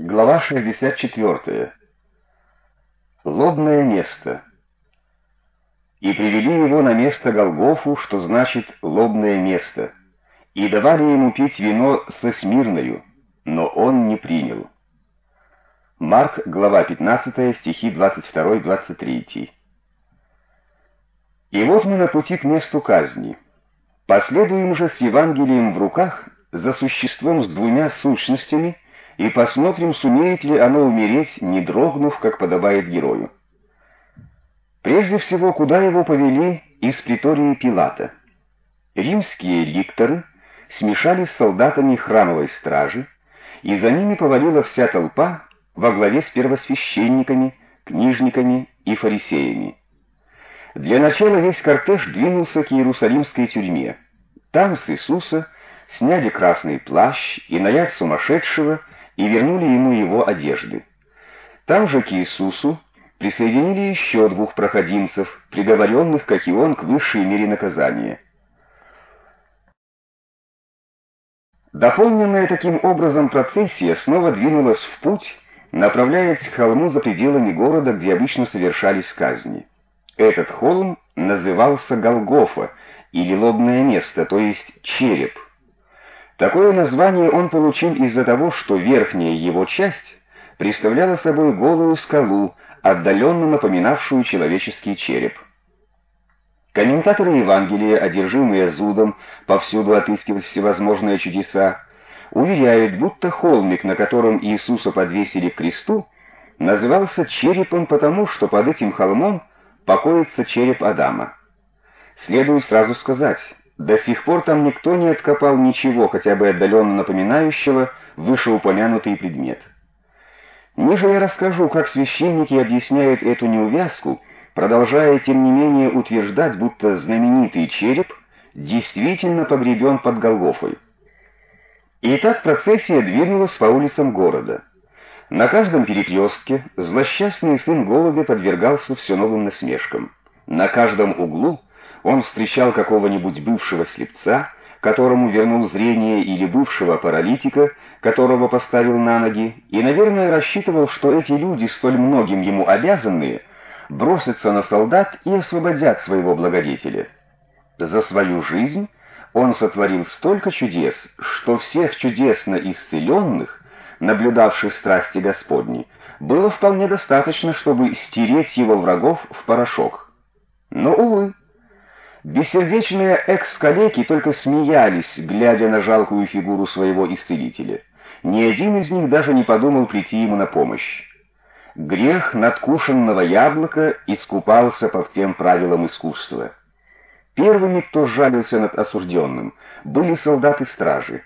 Глава 64. Лобное место. «И привели его на место Голгофу, что значит «лобное место», и давали ему пить вино со смирною, но он не принял». Марк, глава 15, стихи 22-23. И вот мы на пути к месту казни. Последуем же с Евангелием в руках за существом с двумя сущностями и посмотрим, сумеет ли оно умереть, не дрогнув, как подобает герою. Прежде всего, куда его повели из притории Пилата. Римские ликторы смешались с солдатами храмовой стражи, и за ними повалила вся толпа во главе с первосвященниками, книжниками и фарисеями. Для начала весь кортеж двинулся к Иерусалимской тюрьме. Там с Иисуса сняли красный плащ и наряд сумасшедшего и вернули ему его одежды. Там же к Иисусу присоединили еще двух проходимцев, приговоренных, как и он, к высшей мере наказания. Дополненная таким образом процессия снова двинулась в путь, направляясь к холму за пределами города, где обычно совершались казни. Этот холм назывался Голгофа, или лобное место, то есть череп. Такое название он получил из-за того, что верхняя его часть представляла собой голую скалу, отдаленно напоминавшую человеческий череп. Комментаторы Евангелия, одержимые зудом повсюду отыскивать всевозможные чудеса, уверяют, будто холмик, на котором Иисуса подвесили к кресту, назывался черепом потому, что под этим холмом покоится череп Адама. Следует сразу сказать, до сих пор там никто не откопал ничего, хотя бы отдаленно напоминающего вышеупомянутый предмет. Ниже я расскажу, как священники объясняют эту неувязку, продолжая тем не менее утверждать, будто знаменитый череп действительно погребен под Голгофой. Итак, процессия двинулась по улицам города. На каждом перекрестке злосчастный сын голубя подвергался все новым насмешкам. На каждом углу он встречал какого-нибудь бывшего слепца, которому вернул зрение, или бывшего паралитика, которого поставил на ноги, и, наверное, рассчитывал, что эти люди, столь многим ему обязанные, бросятся на солдат и освободят своего благодетеля. За свою жизнь он сотворил столько чудес, что всех чудесно исцеленных, наблюдавших страсти Господни, было вполне достаточно, чтобы стереть его врагов в порошок. Но, увы, бессердечные экс-калеки только смеялись, глядя на жалкую фигуру своего исцелителя. Ни один из них даже не подумал прийти ему на помощь. Грех надкушенного яблока искупался по тем правилам искусства. Первыми, кто сжалился над осужденным, были солдаты-стражи.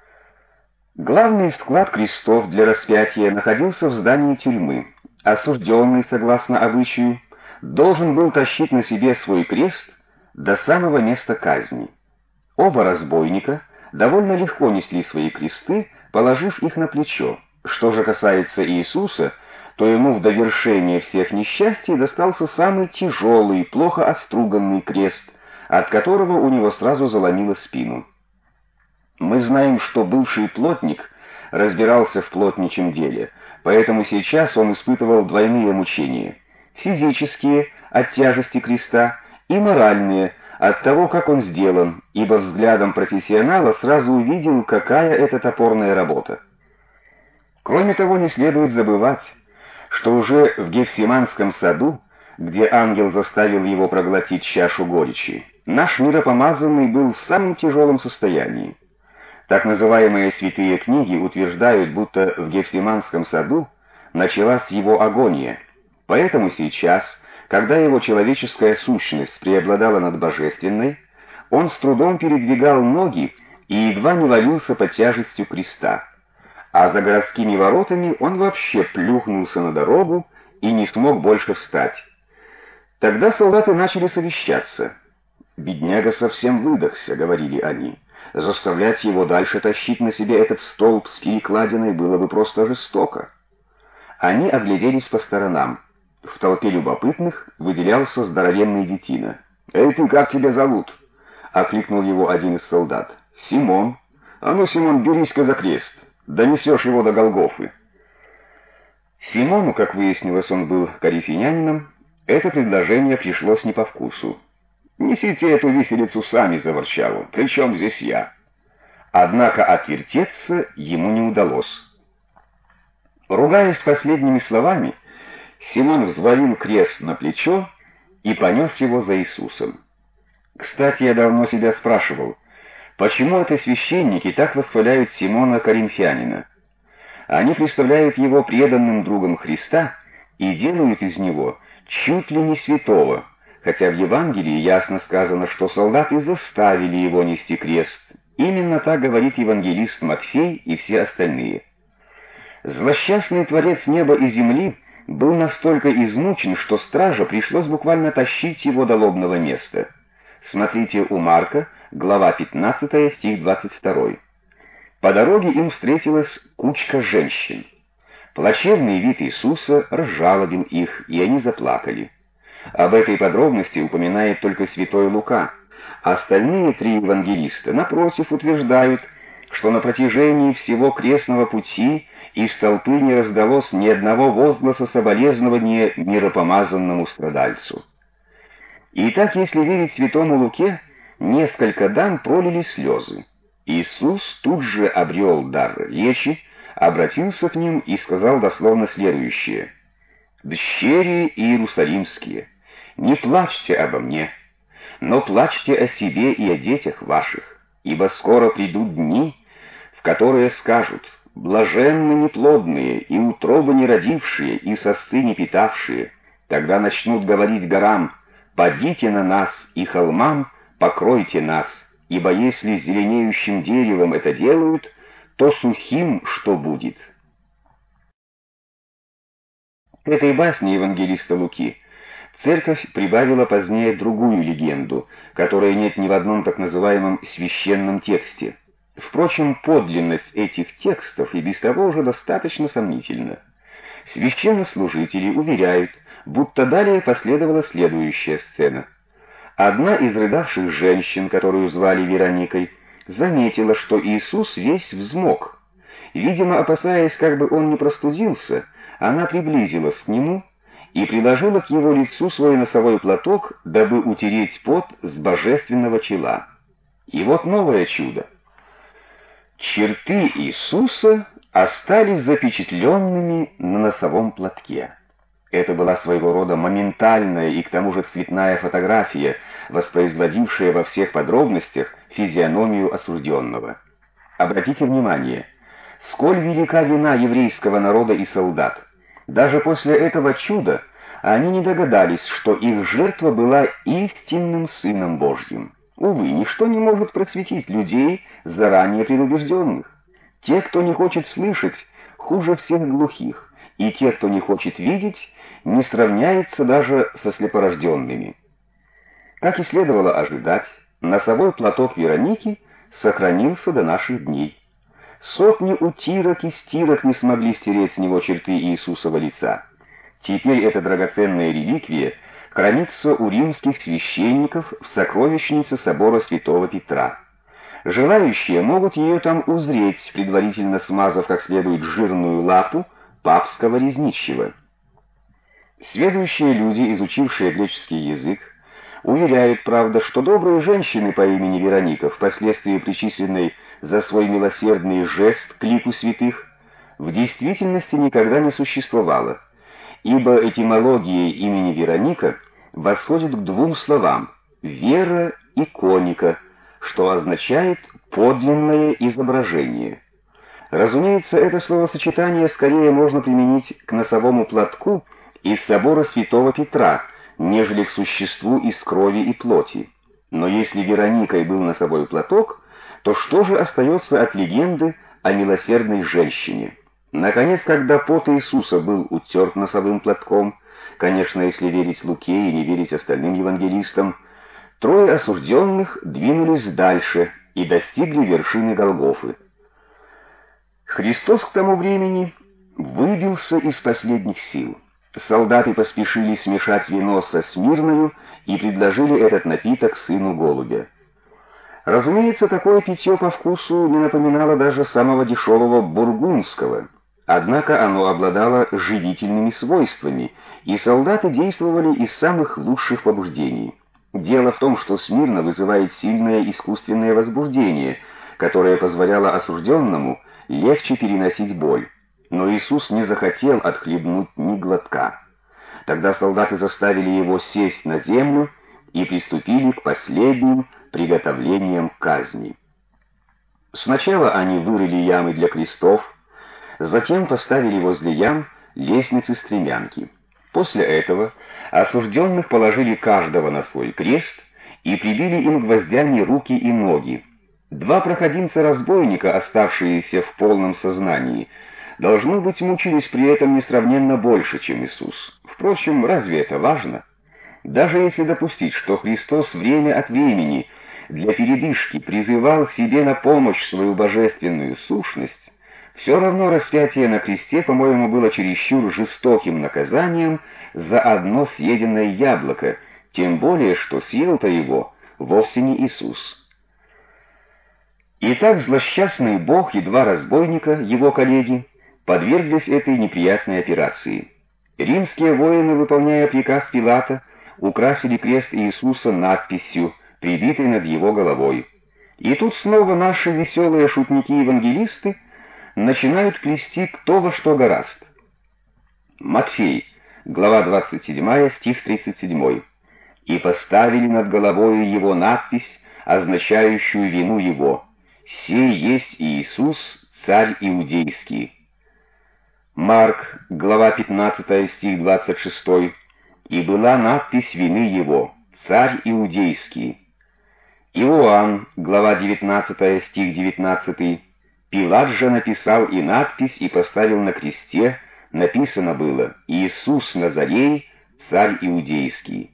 Главный склад крестов для распятия находился в здании тюрьмы. Осужденный, согласно обычаю, должен был тащить на себе свой крест до самого места казни. Оба разбойника довольно легко несли свои кресты, положив их на плечо. Что же касается Иисуса, то ему в довершение всех несчастий достался самый тяжелый, плохо оструганный крест, от которого у него сразу заломило спину. Мы знаем, что бывший плотник разбирался в плотничьем деле, поэтому сейчас он испытывал двойные мучения: физические от тяжести креста и моральные от того, как он сделан, ибо взглядом профессионала сразу увидел, какая это топорная работа. Кроме того, не следует забывать, что уже в Гефсиманском саду, где ангел заставил его проглотить чашу горечи, наш миропомазанный был в самом тяжелом состоянии. Так называемые святые книги утверждают, будто в Гефсиманском саду началась его агония. Поэтому сейчас, когда его человеческая сущность преобладала над божественной, он с трудом передвигал ноги и едва не валился под тяжестью креста. А за городскими воротами он вообще плюхнулся на дорогу и не смог больше встать. Тогда солдаты начали совещаться. «Бедняга совсем выдохся», — говорили они. «Заставлять его дальше тащить на себе этот столб с перекладиной было бы просто жестоко». Они огляделись по сторонам. В толпе любопытных выделялся здоровенный детина. «Эй ты, как тебя зовут?» — окликнул его один из солдат. «Симон». «А ну, Симон, берись-ка за крест. Донесешь его до Голгофы». Симону, как выяснилось, он был корифянином, это предложение пришлось не по вкусу. «Несите эту виселицу сами», — заворчал он, — «при чем здесь я?» Однако отвертеться ему не удалось. Ругаясь последними словами, Симон взвалил крест на плечо и понес его за Иисусом. Кстати, я давно себя спрашивал, почему это священники так восхваляют Симона Коринфянина? Они представляют его преданным другом Христа и делают из него чуть ли не святого, хотя в Евангелии ясно сказано, что солдаты заставили его нести крест. Именно так говорит евангелист Матфей и все остальные. Злосчастный Творец неба и земли был настолько измучен, что стража пришлось буквально тащить его до лобного места. Смотрите у Марка, глава 15, стих 22. По дороге им встретилась кучка женщин. Плачевный вид Иисуса разжалобил их, и они заплакали. Об этой подробности упоминает только святой Лука. Остальные три евангелиста, напротив, утверждают, что на протяжении всего крестного пути из толпы не раздалось ни одного возгласа соболезнования миропомазанному страдальцу. Итак, если верить святому Луке, несколько дам пролили слезы. Иисус тут же обрел дар речи, обратился к ним и сказал дословно следующее: «Дщери иерусалимские, не плачьте обо мне, но плачьте о себе и о детях ваших, ибо скоро придут дни, в которые скажут: блаженны неплодные, и утробы не родившие, и сосцы не питавшие. Тогда начнут говорить горам: падите на нас, и холмам: покройте нас, ибо если зеленеющим деревом это делают, то сухим что будет?» К этой басне евангелиста Луки церковь прибавила позднее другую легенду, которой нет ни в одном так называемом священном тексте. Впрочем, подлинность этих текстов и без того уже достаточно сомнительна. Священнослужители уверяют, будто далее последовала следующая сцена. Одна из рыдавших женщин, которую звали Вероникой, заметила, что Иисус весь взмок. Видимо, опасаясь, как бы он не простудился, она приблизилась к нему и приложила к его лицу свой носовой платок, дабы утереть пот с божественного чела. И вот новое чудо. Черты Иисуса остались запечатленными на носовом платке. Это была своего рода моментальная и к тому же цветная фотография, воспроизводившая во всех подробностях физиономию осужденного. Обратите внимание, сколь велика вина еврейского народа и солдат. Даже после этого чуда они не догадались, что их жертва была истинным Сыном Божьим. Увы, ничто не может просветить людей, заранее предубежденных. Те, кто не хочет слышать, хуже всех глухих, и те, кто не хочет видеть, не сравняется даже со слепорожденными. Как и следовало ожидать, носовой платок Вероники сохранился до наших дней. Сотни утирок и стирок не смогли стереть с него черты Иисусова лица. Теперь эта драгоценная реликвия хранится у римских священников в сокровищнице собора Святого Петра. Желающие могут ее там узреть, предварительно смазав как следует жирную лапу папского резничего. Сведущие люди, изучившие греческий язык, уверяют, правда, что добрые женщины по имени Вероника, впоследствии причисленной за свой милосердный жест к лику святых, в действительности никогда не существовало, ибо этимология имени Вероника восходит к двум словам «вера» и «коника», что означает «подлинное изображение». Разумеется, это словосочетание скорее можно применить к носовому платку из собора Святого Петра, нежели к существу из крови и плоти. Но если Вероникой был носовой платок, то что же остается от легенды о милосердной женщине? Наконец, когда пот Иисуса был утерт носовым платком, конечно, если верить Луке и не верить остальным евангелистам, трое осужденных двинулись дальше и достигли вершины Голгофы. Христос к тому времени выбился из последних сил. Солдаты поспешили смешать вино со смирною и предложили этот напиток сыну голубя. Разумеется, такое питье по вкусу не напоминало даже самого дешевого бургундского. Однако оно обладало живительными свойствами, и солдаты действовали из самых лучших побуждений. Дело в том, что Смирна вызывает сильное искусственное возбуждение, которое позволяло осужденному легче переносить боль. Но Иисус не захотел отхлебнуть ни глотка. Тогда солдаты заставили его сесть на землю и приступили к последним приготовлениям казни. Сначала они вырыли ямы для крестов, затем поставили возле ям лестницы-стремянки. После этого осужденных положили каждого на свой крест и прибили им гвоздями руки и ноги. Два проходимца-разбойника, оставшиеся в полном сознании, должно быть, мучились при этом несравненно больше, чем Иисус. Впрочем, разве это важно? Даже если допустить, что Христос время от времени для передышки призывал к себе на помощь свою божественную сущность, все равно распятие на кресте, по-моему, было чересчур жестоким наказанием за одно съеденное яблоко, тем более, что съел-то его вовсе не Иисус. Итак, злосчастный Бог и два разбойника, его коллеги, подверглись этой неприятной операции. Римские воины, выполняя приказ Пилата, украсили крест Иисуса надписью, прибитой над его головой. И тут снова наши веселые шутники-евангелисты начинают плести кто во что гораст. Матфей, глава 27, стих 37. «И поставили над головою его надпись, означающую вину его: «Сей есть Иисус, царь иудейский». Марк, глава 15, стих 26. «И была надпись вины его: царь иудейский». Иоанн, глава 19, стих 19. «Пилат же написал и надпись, и поставил на кресте, написано было: Иисус Назарей, царь иудейский».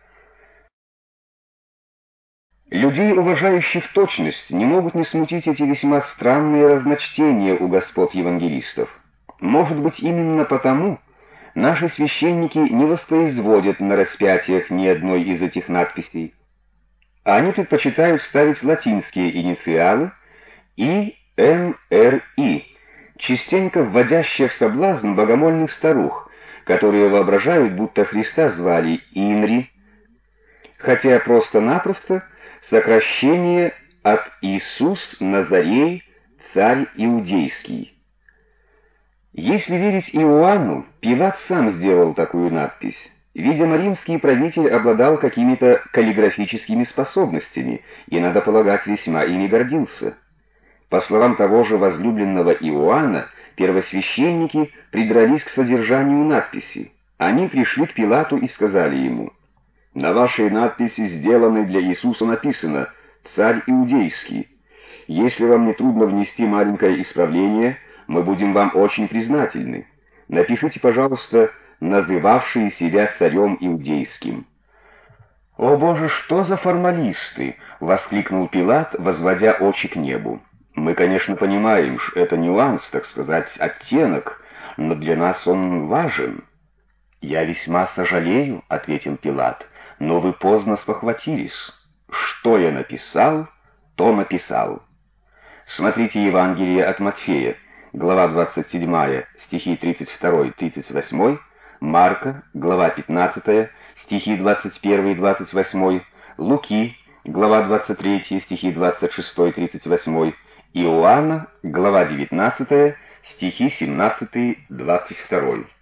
Людей, уважающих точность, не могут не смутить эти весьма странные разночтения у господ евангелистов. Может быть, именно потому наши священники не воспроизводят на распятиях ни одной из этих надписей. Они предпочитают ставить латинские инициалы И.М.Р.И., частенько вводящие в соблазн богомольных старух, которые воображают, будто Христа звали Инри, хотя просто-напросто сокращение от Иисус Назарей, царь иудейский. Если верить Иоанну, Пилат сам сделал такую надпись. Видимо, римский правитель обладал какими-то каллиграфическими способностями и, надо полагать, весьма ими гордился. По словам того же возлюбленного Иоанна, первосвященники придрались к содержанию надписи. Они пришли к Пилату и сказали ему: «На вашей надписи, сделанной для Иисуса, написано: «Царь иудейский». Если вам не трудно внести маленькое исправление, мы будем вам очень признательны. Напишите, пожалуйста, называвший себя царем иудейским». «О Боже, что за формалисты!» — воскликнул Пилат, возводя очи к небу. «Мы, конечно, понимаем, что это нюанс, так сказать, оттенок, но для нас он важен». «Я весьма сожалею», — ответил Пилат, — «но вы поздно спохватились. Что я написал, то написал». Смотрите Евангелие от Матфея, глава 27, стихи 32-38, Марка, глава 15, стихи 21 и 28, Луки, глава 23, стихи 26-38, Иоанна, глава 19, стихи 17-22.